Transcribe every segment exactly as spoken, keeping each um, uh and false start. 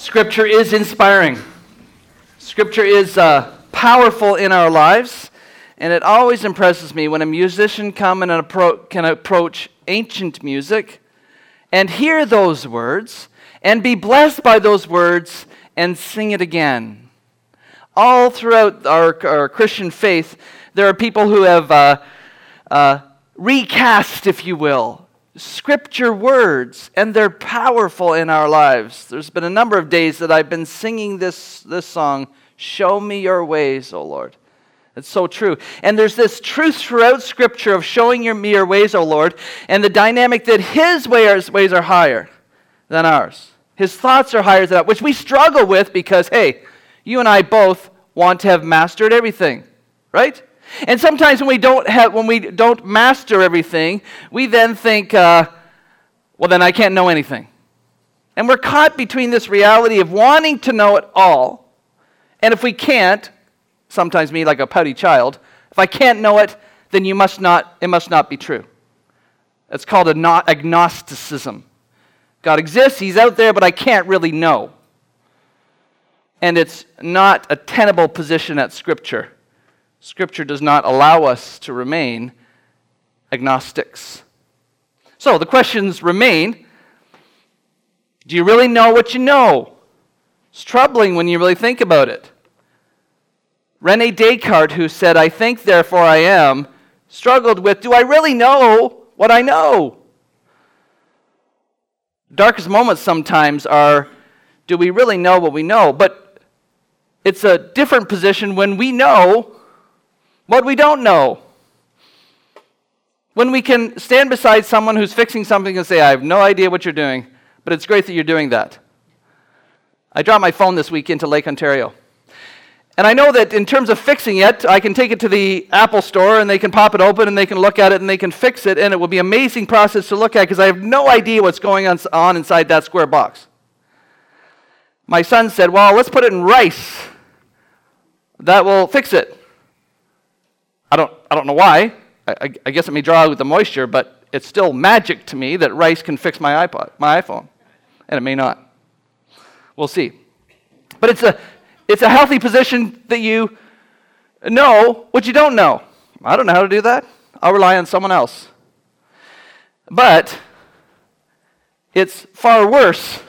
Scripture is inspiring. Scripture is uh, powerful in our lives, and it always impresses me when a musician come and appro- can approach ancient music and hear those words and be blessed by those words and sing it again. All throughout our, our Christian faith, there are people who have uh, uh, recast, if you will, Scripture words, and they're powerful in our lives. There's been a number of days that I've been singing this, this song, "Show me your ways, O Lord." It's so true. And there's this truth throughout Scripture of showing your, me your ways, O Lord, and the dynamic that His ways, ways are higher than ours. His thoughts are higher than ours, which we struggle with because, hey, you and I both want to have mastered everything, right? And sometimes when we don't have, when we don't master everything, we then think, uh, well, then I can't know anything. And we're caught between this reality of wanting to know it all, and if we can't, sometimes me like a pouty child, if I can't know it, then you must not, it must not be true. It's called agnosticism. God exists, He's out there, but I can't really know. And it's not a tenable position at Scripture. Scripture does not allow us to remain agnostics. So the questions remain, do you really know what you know? It's troubling when you really think about it. René Descartes, who said, "I think, therefore I am," struggled with, do I really know what I know? Darkest moments sometimes are, do we really know what we know? But it's a different position when we know what we don't know. When we can stand beside someone who's fixing something and say, I have no idea what you're doing, but it's great that you're doing that. I dropped my phone this week into Lake Ontario. And I know that in terms of fixing it, I can take it to the Apple store and they can pop it open and they can look at it and they can fix it, and it will be an amazing process to look at because I have no idea what's going on, on inside that square box. My son said, well, let's put it in rice. That will fix it. I don't I don't know why. I, I guess it may draw out the moisture, but it's still magic to me that rice can fix my iPod, my iPhone. And it may not. We'll see. But it's a it's a healthy position that you know what you don't know. I don't know how to do that. I'll rely on someone else. But it's far worse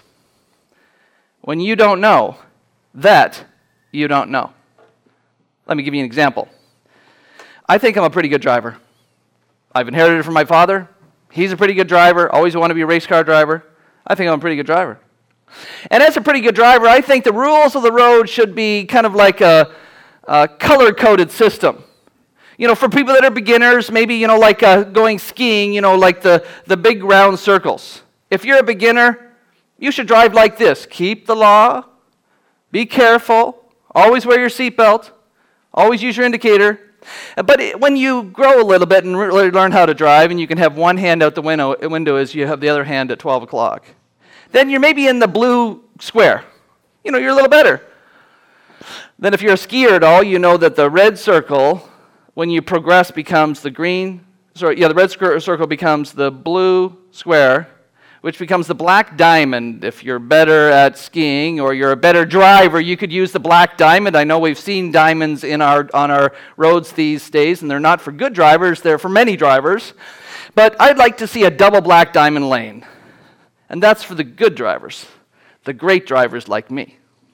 when you don't know that you don't know. Let me give you an example. I think I'm a pretty good driver. I've inherited it from my father. He's a pretty good driver. Always wanted to be a race car driver. I think I'm a pretty good driver. And as a pretty good driver, I think the rules of the road should be kind of like a, a color-coded system. You know, for people that are beginners, maybe, you know, like uh, going skiing, you know, like the, the big round circles. If you're a beginner, you should drive like this. Keep the law. Be careful. Always wear your seatbelt. Always use your indicator. But it, when you grow a little bit and really learn how to drive, and you can have one hand out the window, window as you have the other hand at twelve o'clock, then you're maybe in the blue square. You know, you're a little better. Then if you're a skier at all, you know that the red circle, when you progress, becomes the green, sorry, yeah, the red circle becomes the blue square, which becomes the black diamond. If you're better at skiing or you're a better driver, you could use the black diamond. I know we've seen diamonds in our on our roads these days, and they're not for good drivers, they're for many drivers. But I'd like to see a double black diamond lane. And that's for the good drivers, the great drivers like me.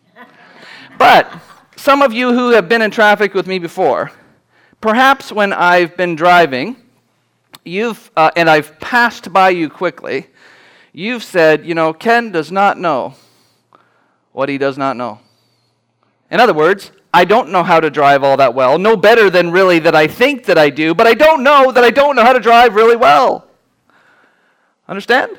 But some of you who have been in traffic with me before, perhaps when I've been driving, you've uh, and I've passed by you quickly, you've said, you know, Ken does not know what he does not know. In other words, I don't know how to drive all that well, no better than really that I think that I do, but I don't know that I don't know how to drive really well. Understand?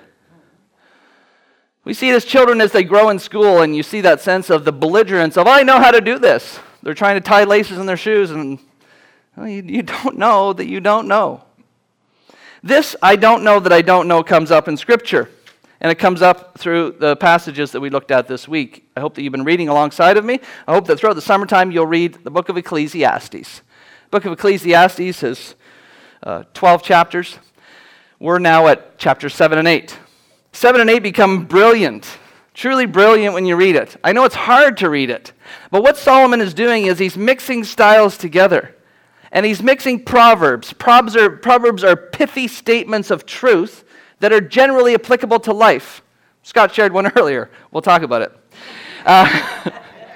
We see it as children as they grow in school, and you see that sense of the belligerence of, I know how to do this. They're trying to tie laces in their shoes, and well, you, you don't know that you don't know. This I don't know that I don't know comes up in Scripture, and it comes up through the passages that we looked at this week. I hope that you've been reading alongside of me. I hope that throughout the summertime you'll read the book of Ecclesiastes. The book of Ecclesiastes has uh, twelve chapters. We're now at chapters seven and eight. seven and eight become brilliant. Truly brilliant when you read it. I know it's hard to read it. But what Solomon is doing is he's mixing styles together. And he's mixing proverbs. Proverbs are, proverbs are pithy statements of truth that are generally applicable to life. Scott shared one earlier. We'll talk about it. Uh,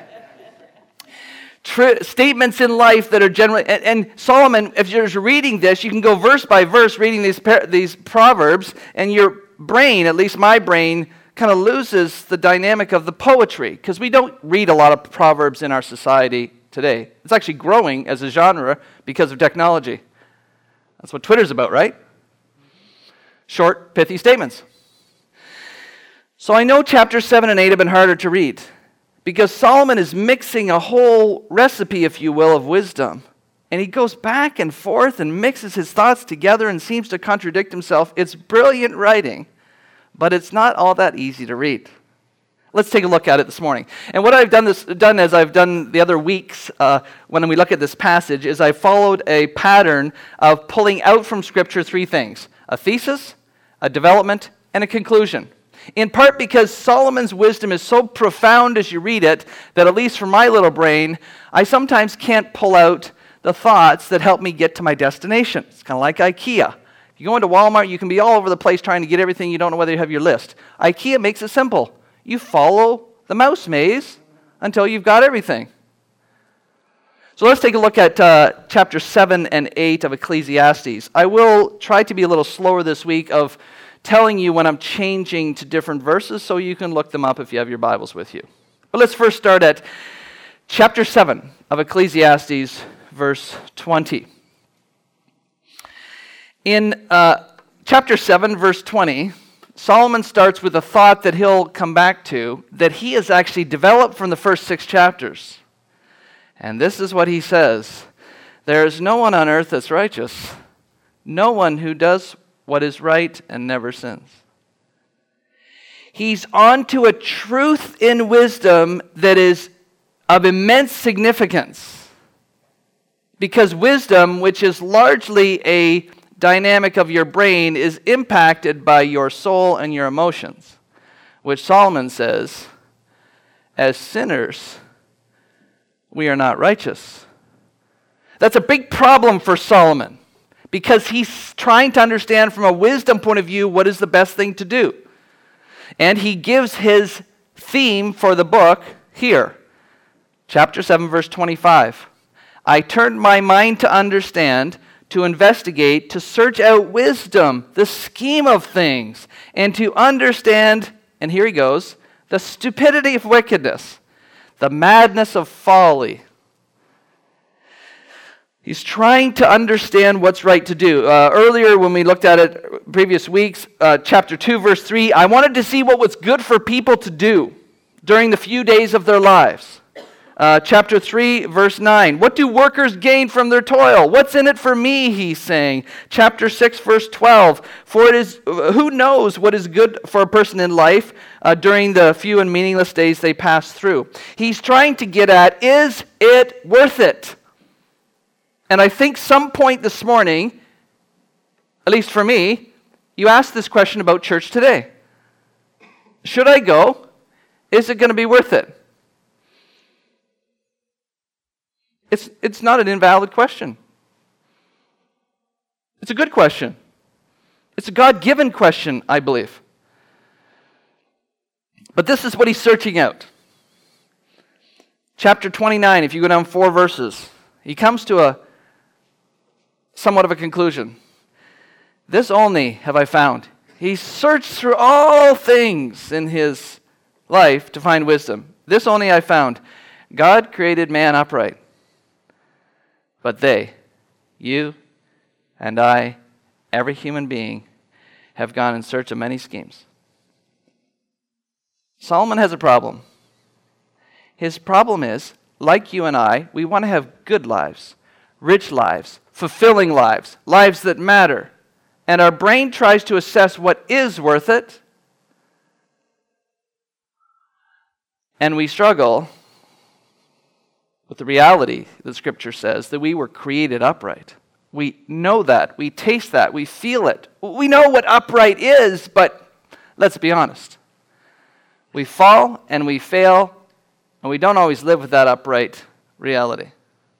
tr- statements in life that are generally... And, and Solomon, if you're reading this, you can go verse by verse reading these, these proverbs, and your brain, at least my brain, kind of loses the dynamic of the poetry, because we don't read a lot of proverbs in our society today. It's actually growing as a genre because of technology. That's what Twitter's about, right? Short, pithy statements. So I know chapter seven and eight have been harder to read because Solomon is mixing a whole recipe, if you will, of wisdom. And he goes back and forth and mixes his thoughts together and seems to contradict himself. It's brilliant writing, but it's not all that easy to read. Let's take a look at it this morning. And what I've done this done as I've done the other weeks uh, when we look at this passage is I followed a pattern of pulling out from Scripture three things: a thesis, a development, and a conclusion. In part because Solomon's wisdom is so profound as you read it that, at least for my little brain, I sometimes can't pull out the thoughts that help me get to my destination. It's kind of like IKEA. If you go into Walmart, you can be all over the place trying to get everything. You don't know whether you have your list. IKEA makes it simple. You follow the mouse maze until you've got everything. So let's take a look at uh, chapter seven and eight of Ecclesiastes. I will try to be a little slower this week of telling you when I'm changing to different verses so you can look them up if you have your Bibles with you. But let's first start at chapter seven of Ecclesiastes, verse twenty. In uh, chapter seven, verse twenty, Solomon starts with a thought that he'll come back to that he has actually developed from the first six chapters. And this is what he says: there is no one on earth that's righteous, no one who does what is right and never sins. He's on to a truth in wisdom that is of immense significance. Because wisdom, which is largely a dynamic of your brain, is impacted by your soul and your emotions, which Solomon says, as sinners, we are not righteous. That's a big problem for Solomon because he's trying to understand from a wisdom point of view what is the best thing to do. And he gives his theme for the book here. Chapter seven, verse twenty-five. I turned my mind to understand, to investigate, to search out wisdom, the scheme of things, and to understand, and here he goes, the stupidity of wickedness, the madness of folly. He's trying to understand what's right to do. Uh, earlier when we looked at it previous weeks, uh, chapter two, verse three, I wanted to see what was good for people to do during the few days of their lives. Uh, chapter three, verse nine. What do workers gain from their toil? What's in it for me, he's saying. Chapter six, verse twelve. For it is, who knows what is good for a person in life uh, during the few and meaningless days they pass through? He's trying to get at, is it worth it? And I think some point this morning, at least for me, you asked this question about church today. Should I go? Is it going to be worth it? It's, it's not an invalid question. It's a good question. It's a God-given question, I believe. But this is what he's searching out. Chapter twenty-nine, if you go down four verses, he comes to a somewhat of a conclusion. This only have I found. He searched through all things in his life to find wisdom. This only I found. God created man upright. But they, you and I, every human being, have gone in search of many schemes. Solomon has a problem. His problem is, like you and I, we want to have good lives, rich lives, fulfilling lives, lives that matter. And our brain tries to assess what is worth it, and we struggle with the reality that Scripture says that we were created upright. We know that. We taste that. We feel it. We know what upright is, but let's be honest. We fall and we fail, and we don't always live with that upright reality.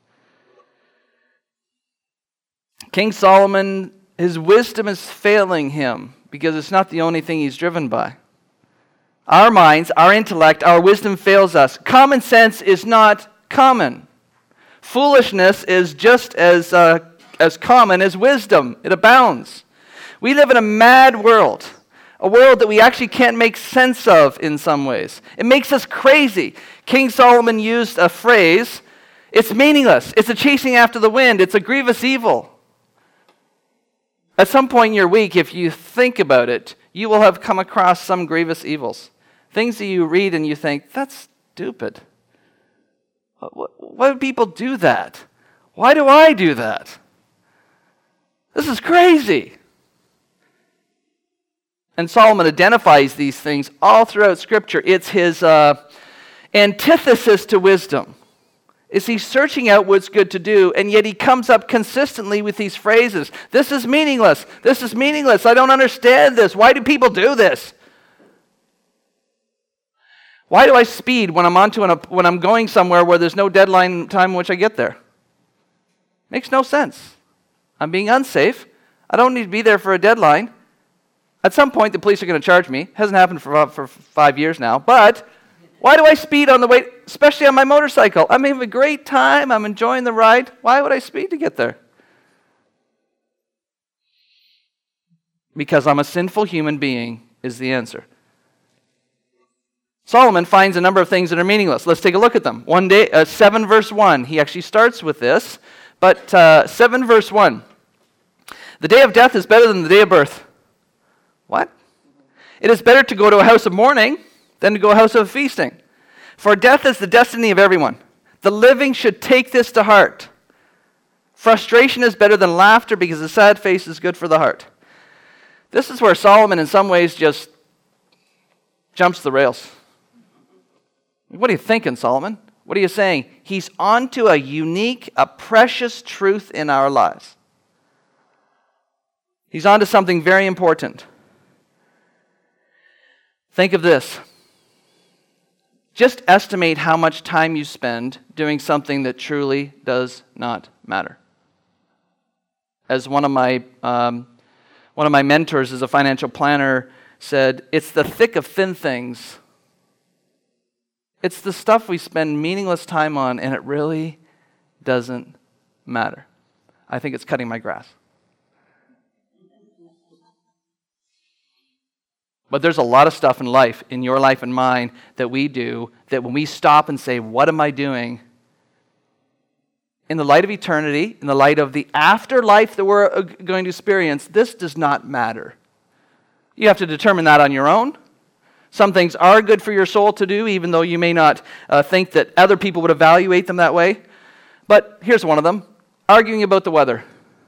King Solomon, his wisdom is failing him because it's not the only thing he's driven by. Our minds, our intellect, our wisdom fails us. Common sense is not common. Foolishness is just as, uh, as common as wisdom. It abounds. We live in a mad world, a world that we actually can't make sense of in some ways. It makes us crazy. King Solomon used a phrase, it's meaningless. It's a chasing after the wind. It's a grievous evil. At some point in your week, if you think about it, you will have come across some grievous evils. Things that you read and you think, that's stupid. Why do people do that? Why do I do that? This is crazy. And Solomon identifies these things all throughout Scripture. It's his uh, antithesis to wisdom. Is he searching out what's good to do, and yet he comes up consistently with these phrases. This is meaningless. This is meaningless. I don't understand this. Why do people do this? Why do I speed when I'm onto an, when I'm going somewhere where there's no deadline time in which I get there? Makes no sense. I'm being unsafe. I don't need to be there for a deadline. At some point, the police are going to charge me. Hasn't happened for, for five years now. But why do I speed on the way, especially on my motorcycle? I'm having a great time. I'm enjoying the ride. Why would I speed to get there? Because I'm a sinful human being is the answer. Solomon finds a number of things that are meaningless. Let's take a look at them. One day, uh, seven verse one. He actually starts with this, but uh, seven verse one. The day of death is better than the day of birth. What? It is better to go to a house of mourning than to go to a house of feasting. For death is the destiny of everyone. The living should take this to heart. Frustration is better than laughter because a sad face is good for the heart. This is where Solomon in some ways just jumps the rails. What are you thinking, Solomon? What are you saying? He's onto a unique, a precious truth in our lives. He's onto something very important. Think of this. Just estimate how much time you spend doing something that truly does not matter. As one of my um, one of my mentors as a financial planner said, it's the thick of thin things. It's the stuff we spend meaningless time on, and it really doesn't matter. I think it's cutting my grass. But there's a lot of stuff in life, in your life and mine, that we do, that when we stop and say, what am I doing? In the light of eternity, in the light of the afterlife that we're going to experience, this does not matter. You have to determine that on your own. Some things are good for your soul to do, even though you may not uh, think that other people would evaluate them that way. But here's one of them, arguing about the weather.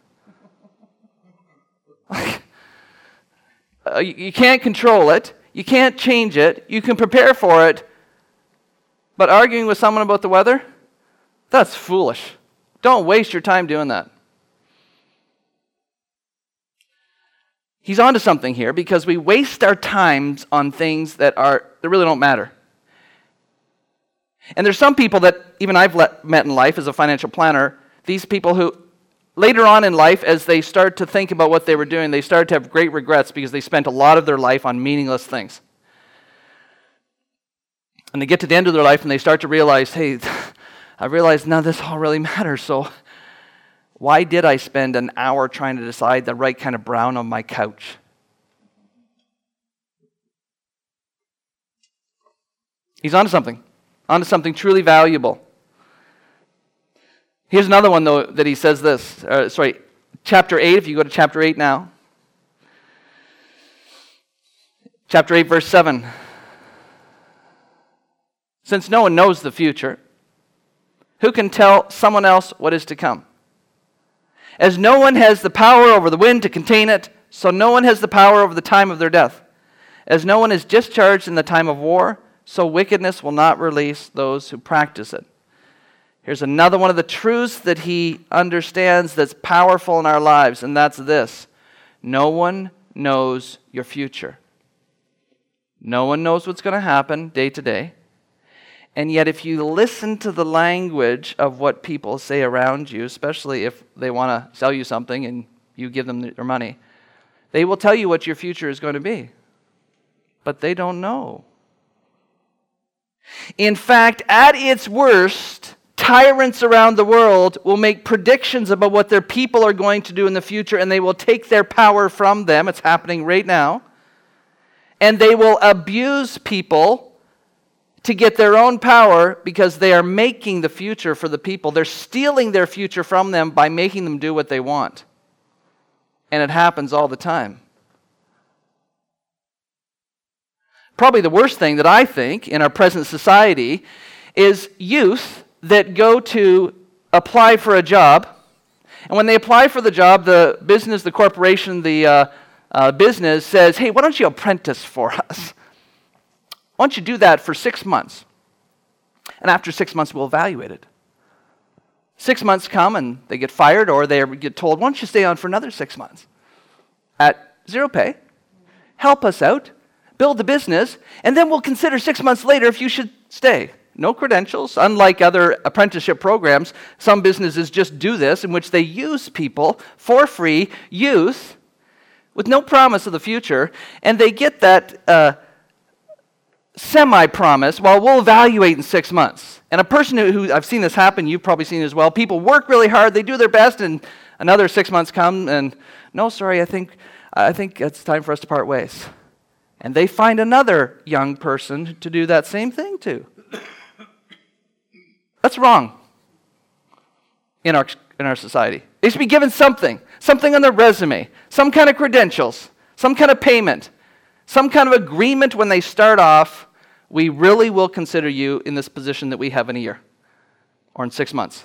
uh, you, you can't control it. You can't change it. You can prepare for it. But arguing with someone about the weather, that's foolish. Don't waste your time doing that. He's onto something here because we waste our times on things that are that really don't matter. And there's some people that even I've let, met in life as a financial planner, these people who later on in life, as they start to think about what they were doing, they start to have great regrets because they spent a lot of their life on meaningless things. And they get to the end of their life and they start to realize, hey, I realize none of this all really matters, so why did I spend an hour trying to decide the right kind of brown on my couch? He's onto something, onto something truly valuable. Here's another one, though, that he says this. Uh, sorry, chapter eight, if you go to chapter eight now. Chapter eight, verse seven. Since no one knows the future, who can tell someone else what is to come? As no one has the power over the wind to contain it, so no one has the power over the time of their death. As no one is discharged in the time of war, so wickedness will not release those who practice it. Here's another one of the truths that he understands that's powerful in our lives, and that's this. No one knows your future. No one knows what's going to happen day to day. And yet if you listen to the language of what people say around you, especially if they want to sell you something and you give them their money, they will tell you what your future is going to be. But they don't know. In fact, at its worst, tyrants around the world will make predictions about what their people are going to do in the future, and they will take their power from them. It's happening right now. And they will abuse people to get their own power because they are making the future for the people. They're stealing their future from them by making them do what they want. And it happens all the time. Probably the worst thing that I think in our present society is youth that go to apply for a job. And when they apply for the job, the business, the corporation, the uh, uh, business says, hey, why don't you apprentice for us? Why don't you do that for six months? And after six months, we'll evaluate it. Six months come and they get fired, or they get told, why don't you stay on for another six months at zero pay? Help us out, build the business, and then we'll consider six months later if you should stay. No credentials. Unlike other apprenticeship programs, some businesses just do this, in which they use people for free, youth, with no promise of the future, and they get that uh, semi-promise, well, we'll evaluate in six months. And a person who, who, I've seen this happen, you've probably seen it as well, people work really hard, they do their best, and another six months come, and no, sorry, I think, I think it's time for us to part ways. And they find another young person to do that same thing to. That's wrong in our, in our society. They should be given something, something on their resume, some kind of credentials, some kind of payment, some kind of agreement when they start off. We really will consider you in this position that we have in a year or in six months.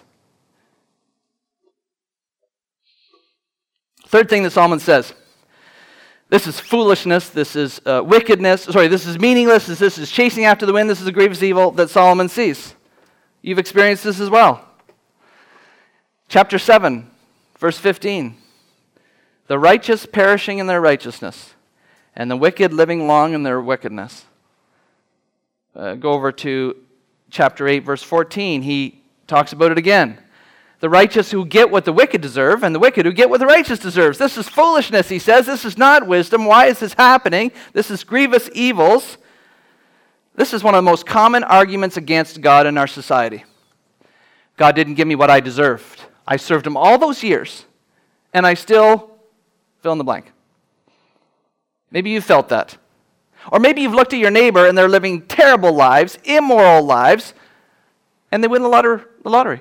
Third thing that Solomon says, this is foolishness, this is uh, wickedness, sorry, this is meaningless, this, this is chasing after the wind, this is a grievous evil that Solomon sees. You've experienced this as well. Chapter seven, verse fifteen. The righteous perishing in their righteousness, and the wicked living long in their wickedness. Uh, go over to chapter eight, verse fourteen. He talks about it again. The righteous who get what the wicked deserve, and the wicked who get what the righteous deserves. This is foolishness, he says. This is not wisdom. Why is this happening? This is grievous evils. This is one of the most common arguments against God in our society. God didn't give me what I deserved. I served him all those years, and I still fill in the blank. Maybe you felt that. Or maybe you've looked at your neighbor and they're living terrible lives, immoral lives, and they win the lottery. The lottery.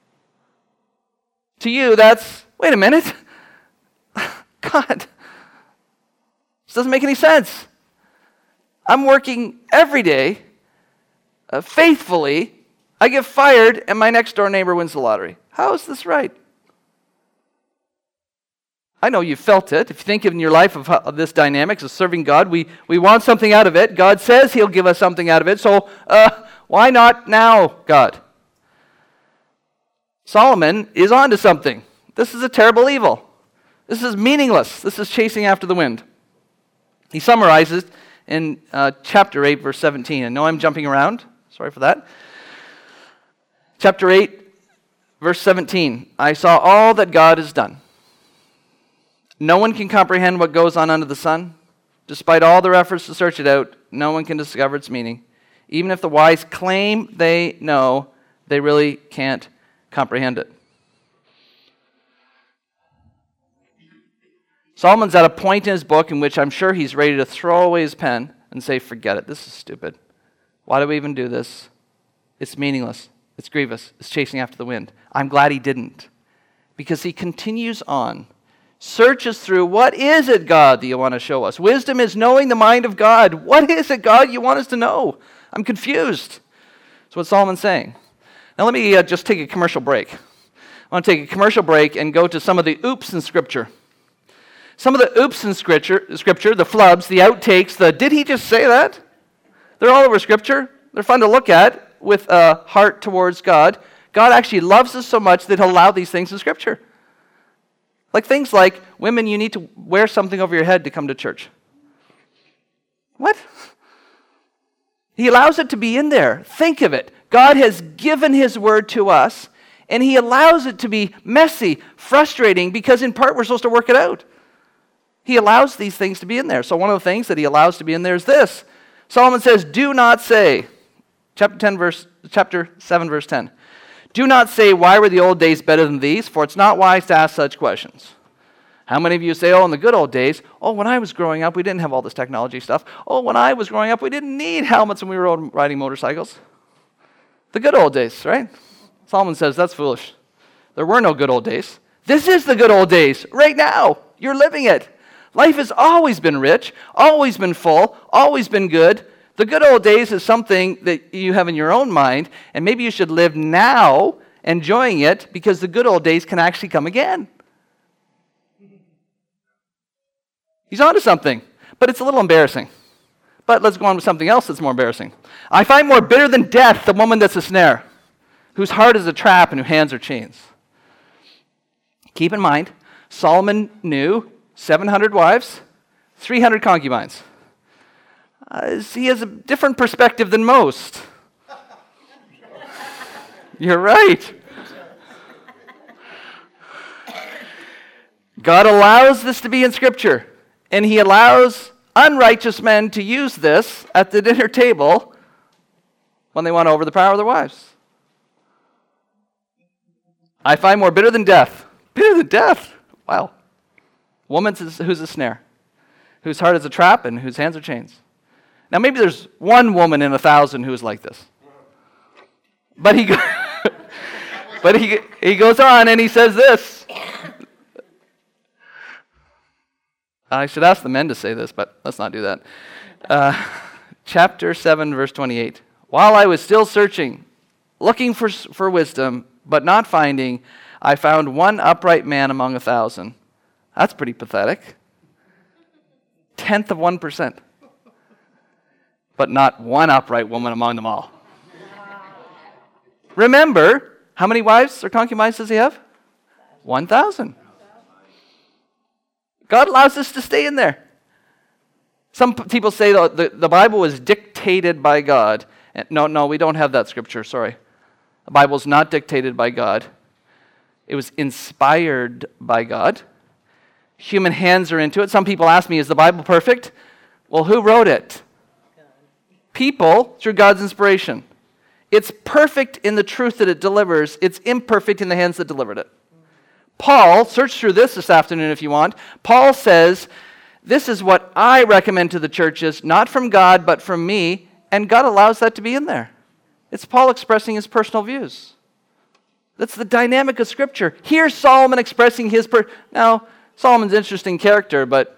To you, that's, wait a minute. God, this doesn't make any sense. I'm working every day, uh, faithfully. I get fired, and my next door neighbor wins the lottery. How is this right? I know you felt it. If you think in your life of, how, of this dynamics of serving God, we, we want something out of it. God says he'll give us something out of it, so uh, why not now, God? Solomon is onto something. This is a terrible evil. This is meaningless. This is chasing after the wind. He summarizes in uh, chapter eight, verse seventeen. I know I'm jumping around. Sorry for that. Chapter eight, verse seventeen. I saw all that God has done. No one can comprehend what goes on under the sun. Despite all their efforts to search it out, no one can discover its meaning. Even if the wise claim they know, they really can't comprehend it. Solomon's at a point in his book in which I'm sure he's ready to throw away his pen and say, forget it, this is stupid. Why do we even do this? It's meaningless. It's grievous. It's chasing after the wind. I'm glad he didn't. Because he continues on. Searches through, what is it, God, that you want to show us? Wisdom is knowing the mind of God. What is it, God, you want us to know? I'm confused. That's what Solomon's saying. Now let me uh, just take a commercial break. I want to take a commercial break and go to some of the oops in Scripture. Some of the oops in Scripture, scripture, the flubs, the outtakes, the did he just say that? They're all over Scripture. They're fun to look at with a heart towards God. God actually loves us so much that he'll allow these things in Scripture. Like things like, women, you need to wear something over your head to come to church. What? He allows it to be in there. Think of it. God has given his word to us, and he allows it to be messy, frustrating, because in part we're supposed to work it out. He allows these things to be in there. So one of the things that he allows to be in there is this. Solomon says, do not say, chapter ten, verse, chapter seven, verse ten, do not say, why were the old days better than these? For it's not wise to ask such questions. How many of you say, oh, in the good old days, oh, when I was growing up, we didn't have all this technology stuff. Oh, when I was growing up, we didn't need helmets when we were riding motorcycles. The good old days, right? Solomon says, that's foolish. There were no good old days. This is the good old days, right now. You're living it. Life has always been rich, always been full, always been good. The good old days is something that you have in your own mind, and maybe you should live now enjoying it, because the good old days can actually come again. He's onto something, but it's a little embarrassing. But let's go on with something else that's more embarrassing. I find more bitter than death the woman that's a snare, whose heart is a trap and whose hands are chains. Keep in mind, Solomon knew seven hundred wives, three hundred concubines. Uh, he has a different perspective than most. You're right. God allows this to be in Scripture, and he allows unrighteous men to use this at the dinner table when they want to over the power of their wives. I find more bitter than death. Bitter than death? Wow. Woman who's a snare, whose heart is a trap, and whose hands are chains. Now, maybe there's one woman in a thousand who is like this. But he, but he, he goes on and he says this. I should ask the men to say this, but let's not do that. Uh, chapter seven, verse twenty-eight. While I was still searching, looking for, for wisdom, but not finding, I found one upright man among a thousand. That's pretty pathetic. Tenth of one percent. But not one upright woman among them all. Remember, how many wives or concubines does he have? One thousand. God allows this to stay in there. Some p- people say the, the, the Bible was dictated by God. And no, no, we don't have that scripture, sorry. The Bible is not dictated by God. It was inspired by God. Human hands are into it. Some people ask me, is the Bible perfect? Well, who wrote it? People through God's inspiration. It's perfect in the truth that it delivers. It's imperfect in the hands that delivered it. Paul, search through this this afternoon if you want. Paul says, this is what I recommend to the churches, not from God, but from me, and God allows that to be in there. It's Paul expressing his personal views. That's the dynamic of Scripture. Here's Solomon expressing his... Per- now, Solomon's an interesting character, but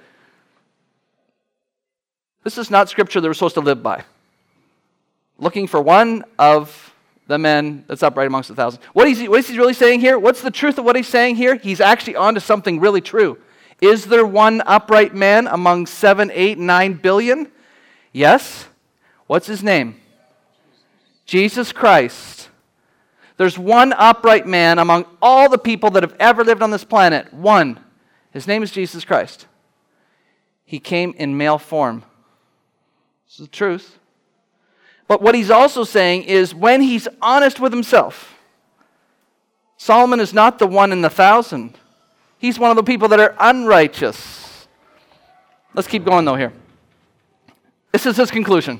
this is not Scripture that we're supposed to live by. Looking for one of the men that's upright amongst a thousand. What is, he, what is he really saying here? What's the truth of what he's saying here? He's actually onto something really true. Is there one upright man among seven, eight, nine billion? Yes. What's his name? Jesus Christ. There's one upright man among all the people that have ever lived on this planet. One. His name is Jesus Christ. He came in male form. This is the truth. But what he's also saying is when he's honest with himself, Solomon is not the one in the thousand. He's one of the people that are unrighteous. Let's keep going though here. This is his conclusion.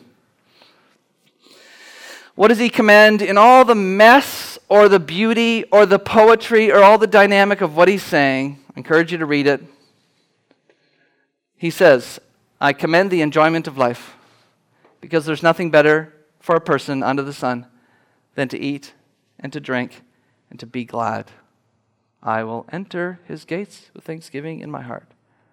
What does he commend in all the mess or the beauty or the poetry or all the dynamic of what he's saying? I encourage you to read it. He says, I commend the enjoyment of life because there's nothing better for a person under the sun than to eat and to drink and to be glad. I will enter his gates with thanksgiving in my heart.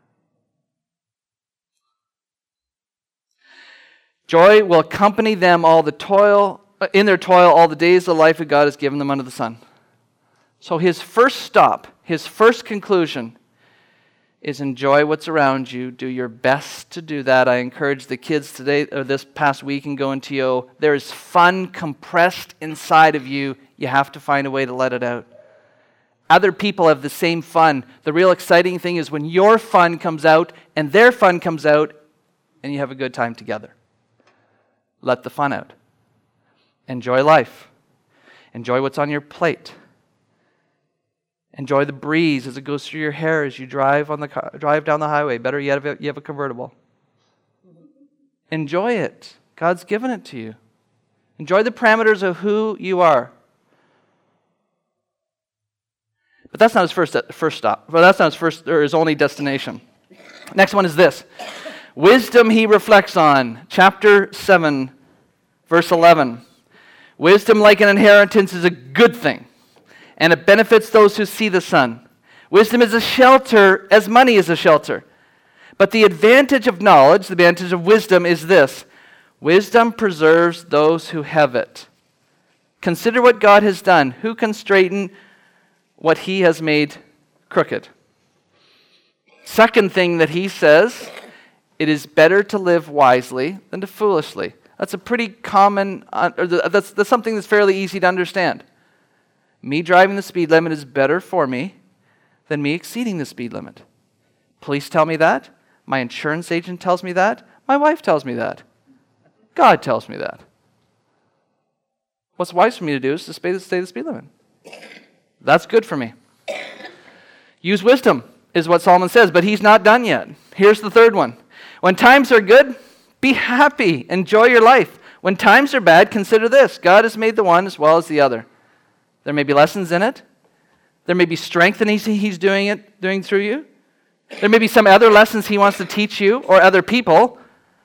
Joy will accompany them all the toil, in their toil all the days of life that God has given them under the sun. So his first stop, his first conclusion is enjoy what's around you. Do your best to do that. I encourage the kids today, or this past week and going to you. There is fun compressed inside of you. You have to find a way to let it out. Other people have the same fun. The real exciting thing is when your fun comes out and their fun comes out and you have a good time together. let the fun out. Enjoy life. Enjoy what's on your plate. Enjoy the breeze as it goes through your hair as you drive on the car, drive down the highway. Better yet, if you have a convertible. Enjoy it. God's given it to you. Enjoy the parameters of who you are. But that's not his first first stop. Well, that's not his first or his only destination. Next one is this. Wisdom he reflects on. Chapter seven, verse eleven. Wisdom, like an inheritance, is a good thing, and it benefits those who see the sun. Wisdom is a shelter as money is a shelter. But the advantage of knowledge, the advantage of wisdom is this. Wisdom preserves those who have it. Consider what God has done. Who can straighten what he has made crooked? Second thing that he says, it is better to live wisely than to foolishly. That's a pretty common, uh, or that's, that's something that's fairly easy to understand. Me driving the speed limit is better for me than me exceeding the speed limit. Police tell me that. My insurance agent tells me that. My wife tells me that. God tells me that. What's wise for me to do is to stay the speed limit. That's good for me. Use wisdom is what Solomon says, but he's not done yet. Here's the third one. When times are good, be happy. Enjoy your life. When times are bad, consider this. God has made the one as well as the other. There may be lessons in it. There may be strength in he's, he's doing it, doing through you. There may be some other lessons he wants to teach you or other people.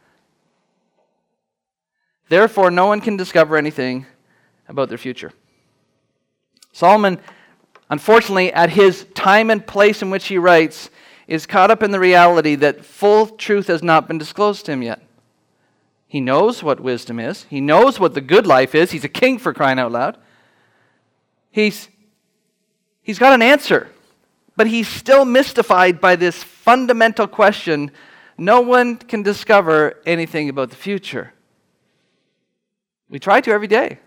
Therefore, no one can discover anything about their future. Solomon, unfortunately, at his time and place in which he writes, is caught up in the reality that full truth has not been disclosed to him yet. He knows what wisdom is. He knows what the good life is. He's a king, for crying out loud. He's, he's got an answer, but he's still mystified by this fundamental question. No one can discover anything about the future. We try to every day.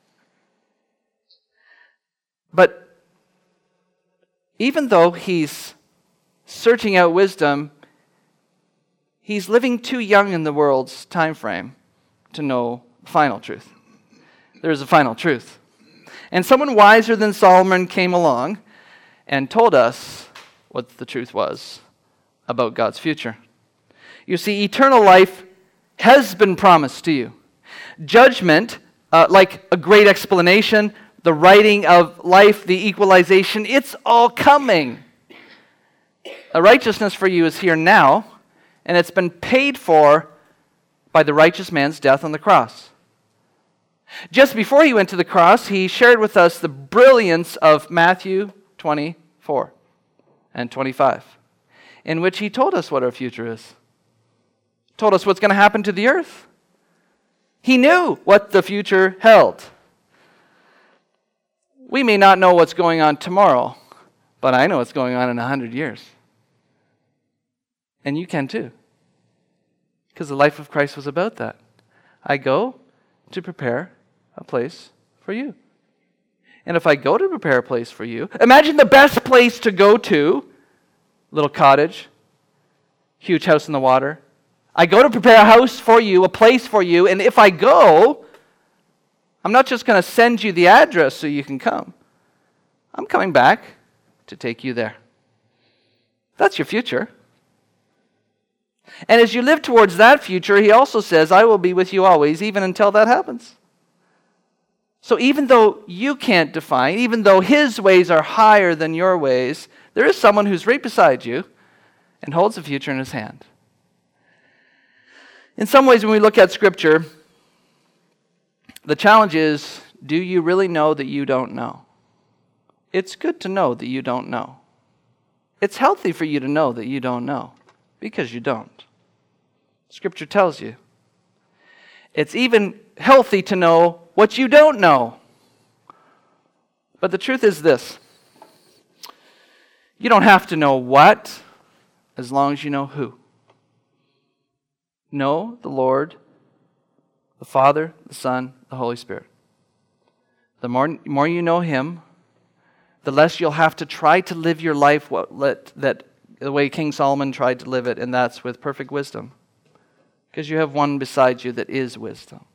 But even though he's searching out wisdom, he's living too young in the world's time frame to know the final truth. There is a final truth. And someone wiser than Solomon came along and told us what the truth was about God's future. You see, eternal life has been promised to you. Judgment, uh, like a great explanation, the writing of life, the equalization, it's all coming. A righteousness for you is here now, and it's been paid for by the righteous man's death on the cross. Just before he went to the cross, he shared with us the brilliance of Matthew twenty-four and twenty-five, in which he told us what our future is. Told us what's going to happen to the earth. He knew what the future held. We may not know what's going on tomorrow, but I know what's going on in a hundred years. And you can too. Because the life of Christ was about that. I go to prepare a place for you. And if I go to prepare a place for you, imagine the best place to go to, little cottage, huge house in the water. I go to prepare a house for you, a place for you, and if I go, I'm not just going to send you the address so you can come. I'm coming back to take you there. That's your future. And as you live towards that future, he also says, I will be with you always, even until that happens. So even though you can't define, even though his ways are higher than your ways, there is someone who's right beside you and holds the future in his hand. In some ways, when we look at Scripture, the challenge is, do you really know that you don't know? It's good to know that you don't know. It's healthy for you to know that you don't know, because you don't. Scripture tells you. It's even healthy to know what you don't know. But the truth is this. You don't have to know what, as long as you know who. Know the Lord, the Father, the Son, the Holy Spirit. The more, more you know Him, the less you'll have to try to live your life what, let, that the way King Solomon tried to live it, and that's with perfect wisdom. Because you have one beside you that is wisdom.